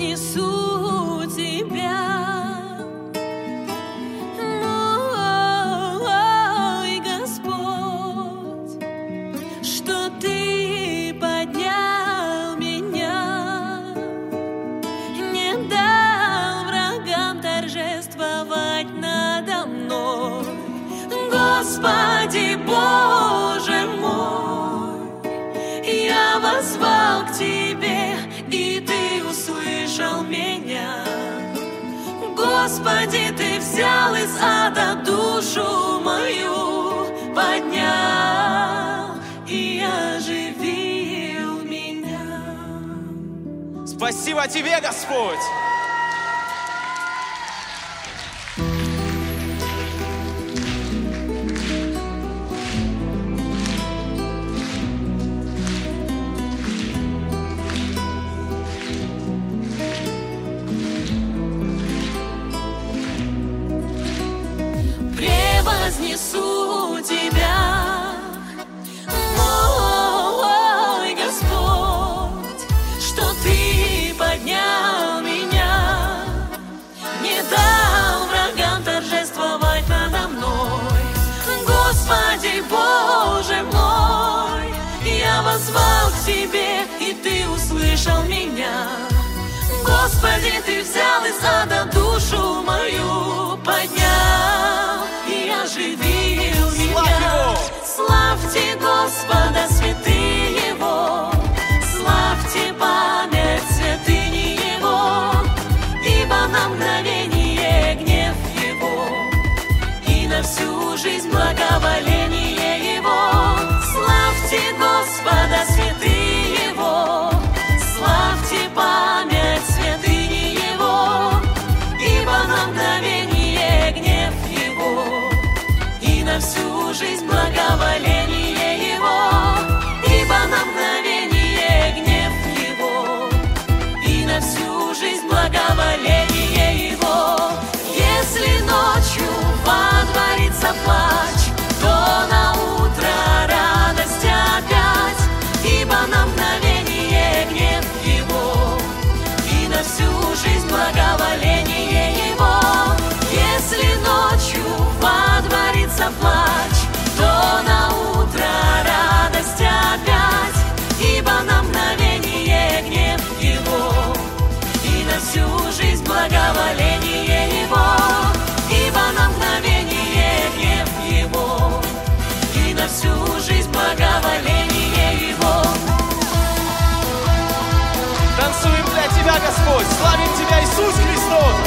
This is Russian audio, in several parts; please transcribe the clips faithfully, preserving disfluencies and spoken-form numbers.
превознесу Тебя. Мой Господь, что Ты поднял меня, не дал врагам торжествовать надо мной. Господи, Боже мой, я воззвал к Тебе, и Ты услышал меня. Господи, Ты взял из ада душу мою, поднял и оживил меня. Спасибо Тебе, Господь! Превознесу Тебя, мой Господь, что Ты поднял меня, не дал врагам торжествовать надо мной. Господи, Боже мой, я воззвал к Тебе, и Ты услышал меня. Господи, Ты взял из ада душу мою, поднял и оживил меня. Славьте Господа, святые Его, славьте память святыни Его, ибо на мгновение гнев Его, и на всю жизнь благоволение Его. Славьте Господа, святые Его, славьте память святыни Его, ибо на мгновение гнев Его, и на всю жизнь благоволение Его, ибо на мгновение гнев Его, и на всю жизнь благоволение Его. Если ночью водворится плач, то на утро радость опять, ибо на мгновение гнев Его, и на всю жизнь благоволение Его. Если ночью водворится плач, то на утро радость опять, ибо на мгновение гнев Его, и на всю жизнь благоволение Его, ибо на мгновение гнев Его, и на всю жизнь благоволение Его. Танцуем для Тебя, Господь! Славим Тебя, Иисус Христос!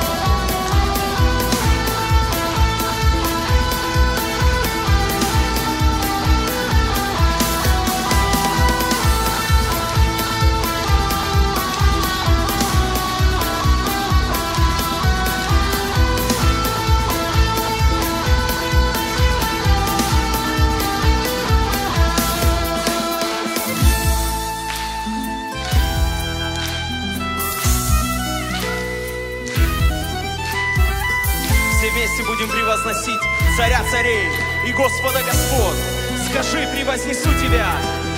Все вместе будем превозносить Царя царей и Господа Господ. Скажи, превознесу Тебя.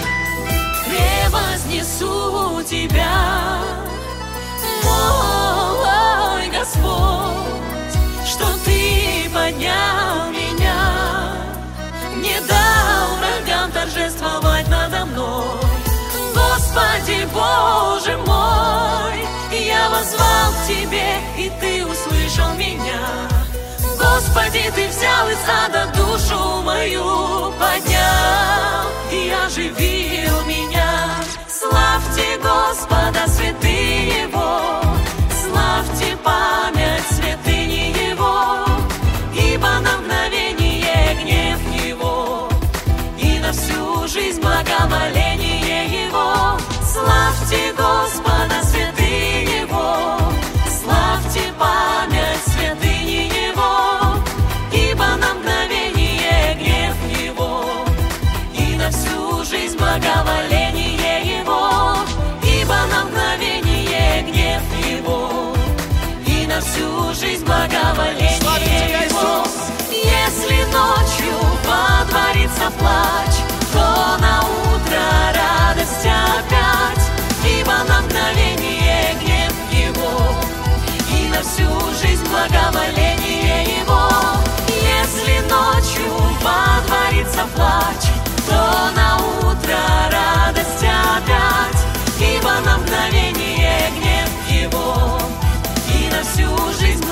Превознесу Тебя, мой Господь, что Ты поднял меня, не дал врагам торжествовать надо мной. Господи, Боже мой, я воззвал к Тебе, и Ты услышал меня. Господи, Ты взял из ада душу мою, поднял и оживил меня. Славьте Господа, святые Его, славьте память святыни Его, ибо на мгновение гнев Его, и на всю жизнь благоволение Его. Славьте Господа, святые Его, славьте память святыни Его, ибо на мгновение гнев Его, и на всю жизнь благоволение Его, ибо на мгновение гнев Его, и на всю жизнь благоволение Его. Если ночью водворится плач, то на утро радость опять, ибо на мгновение гнев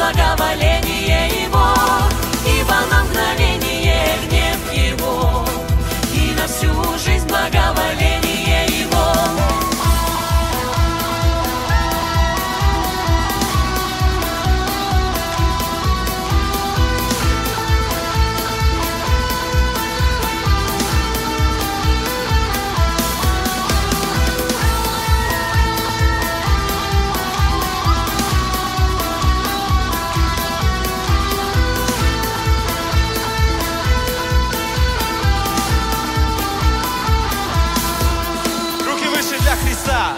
благоволение Его, ибо на мгновение гнев Его, и на всю жизнь благоволение Его. Для Христа.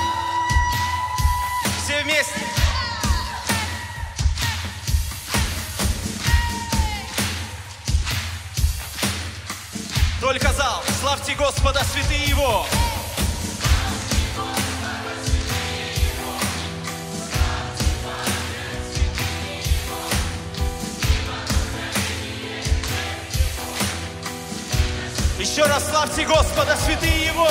Все вместе. Только зал. Славьте Господа, святые Его. Еще раз славьте Господа, святые Его.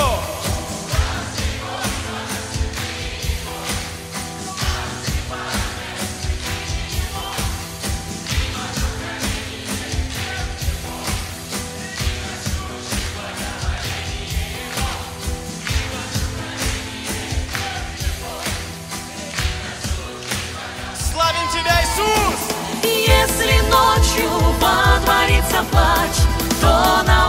Славим Тебя, Иисус! Если ночью водворится плач, то на